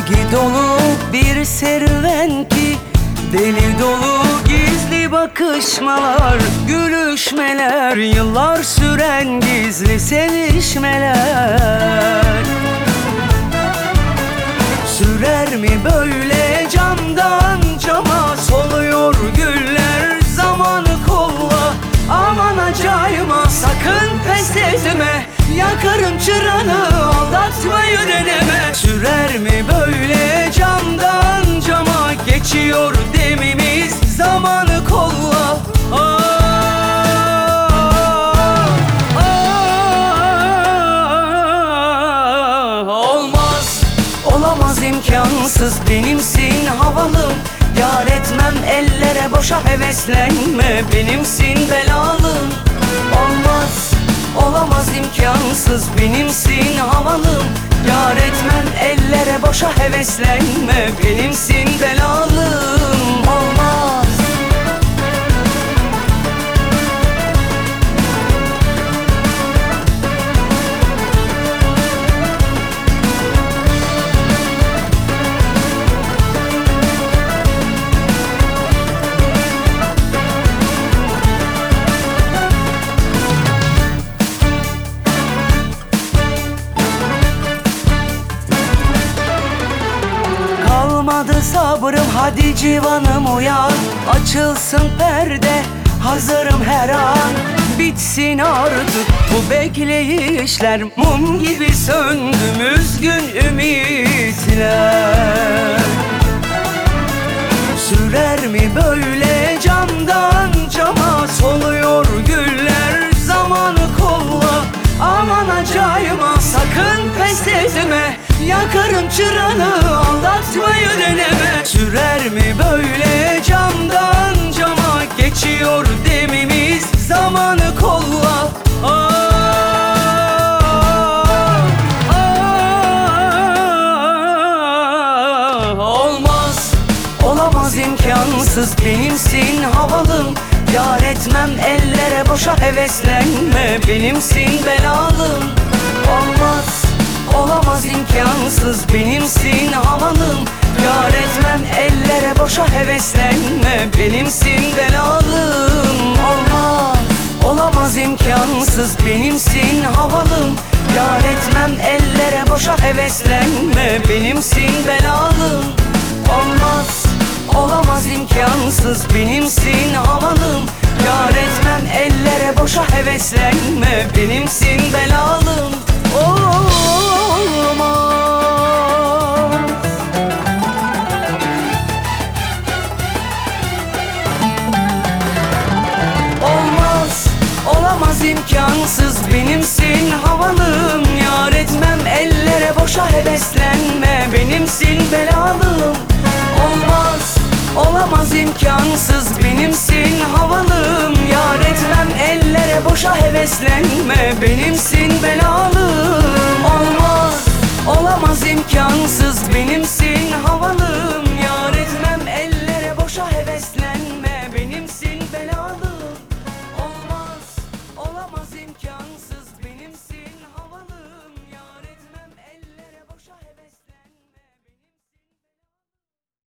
Sevgi dolu bir serüven ki, deli dolu gizli bakışmalar, gülüşmeler, yıllar süren gizli sevişmeler. Sürer mi böyle camdan cama, soluyor güller, zamanı kolla. Aman acayma, sakın pes etme, yakarım çıranı, aldatmayı deneme. Sürer mi böyle camdan cama, geçiyor demimiz, zamanı kolla. Olmaz, olamaz, imkansız, benimsin havalım. Yar etmem ellere, boşa heveslenme, benimsin belalım. Olmaz, olamaz, imkansız, benimsin havalım. Yar etmem ellere, boşa heveslenme, benimsin belalım. Olmaz. Kalmadı sabrım, hadi civanım uyan. Açılsın perde, hazırım her an. Bitsin artık bu bekleyişler, mum gibi söndü üzgün ümitler. Sürer mi böyle camdan cama, soluyor güller, zamanı kolla. Aman acayma, sakın pes etme, yakarım çıranı, aldatmayı deneme. Sürer mi böyle camdan cama, geçiyor demimiz, zamanı kolla. Olmaz, olamaz, imkansız, benimsin havalım. Yar etmem ellere, boşa heveslenme, benimsin belalım. Olmaz, olamaz, imkansız, benimsin havalım. Yar etmem ellere, boşa heveslenme, benimsin belalım. Olmaz, olamaz, imkansız, benimsin havalım. Yar etmem ellere, boşa heveslenme, benimsin belalım. Olmaz, olamaz, imkansız, benimsin havalım. Yar etmem ellere, boşa heveslenme, benimsin belalım. Olmaz, olamaz, imkansız, benimsin havalım. Yar etmem ellere, boşa heveslenme, benimsin belalım. Olmaz, olamaz, imkansız, benimsin havalım. Yar etmem ellere, boşa heveslenme, benimsin belalım. Olmaz, olamaz, imkansız, benimsin havalım. Yar etmem ellere, boşa heveslenme.